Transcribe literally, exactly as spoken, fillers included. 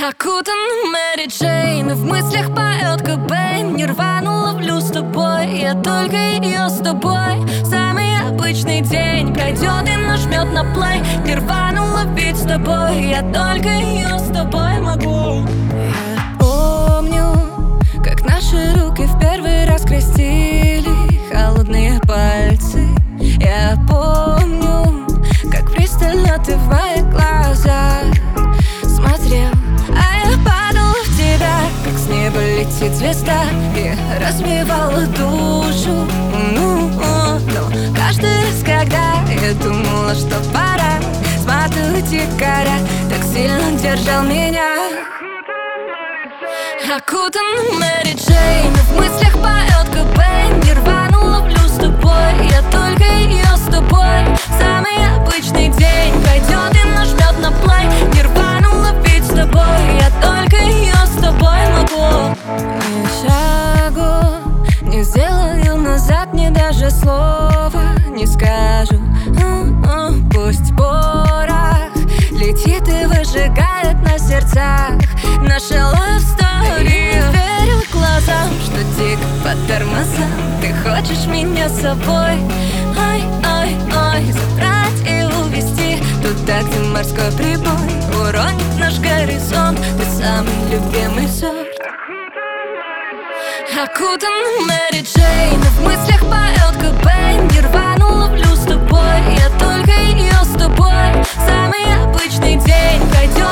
Окутан Мэри Джейн, в мыслях поет Кобейн. Нирвану ловлю с тобой, я только ее с тобой. Самый обычный день пройдет и нажмет на плей. Нирвану ловить с тобой, я только ее с тобой могу. Я помню, как наши руки в первый раз крестили холодные пальцы. Я помню, как пристально ты в мои глаза смотрел, а я падала в тебя, как с неба летит звезда, и разбивала душу. Ну, но каждый раз, когда я думала, что пора, смотрю, дикаря так сильно держал меня. Окутан Мэри Джейн, в мыслях поет Кобейн. Нирвану ловлю с тобой, я только ее с тобой. Самый обычный день пройдет и нажмет на плей. Нирвану ловить с тобой, я только ее с тобой могу. Ни шагу не сделаю назад, ни даже слова не скажу. Пусть порох летит и выжигает на сердцах наша love story. Не верю глазам, что дико по тормозам. Ты хочешь меня с собой, ой, ой, ой, забрать и увезти туда, где морской прибой уронит наш горизонт. Ты самый любимый сорт. Окутан Мэри Джейн, в мыслях поет Кобейн. Нирвану ловлю с тобой, я только ее с тобой. Самый обычный день пройдет